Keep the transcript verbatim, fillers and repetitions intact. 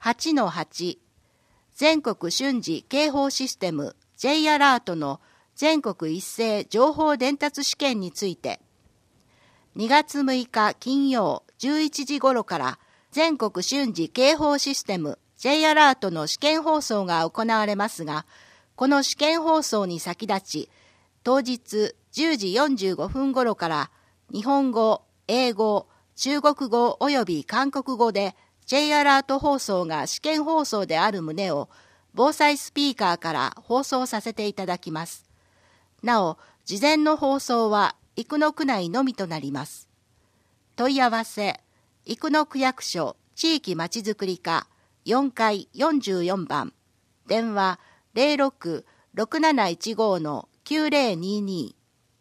はちのはち、全国瞬時警報システム J アラートの全国一斉情報伝達試験について、にがつむいか金曜じゅういちじ頃から全国瞬時警報システム J アラートの試験放送が行われますが、この試験放送に先立ち、当日じゅうじよんじゅうごふん頃から日本語、英語、中国語および韓国語で J アラート放送が試験放送である旨を防災スピーカーから放送させていただきます。なお、事前の放送は生野区内のみとなります。問い合わせ、生野区役所地域まちづくり課よんかいよんじゅうよんばん、電話 ゼロろく ろくなないちご のきゅうゼロにに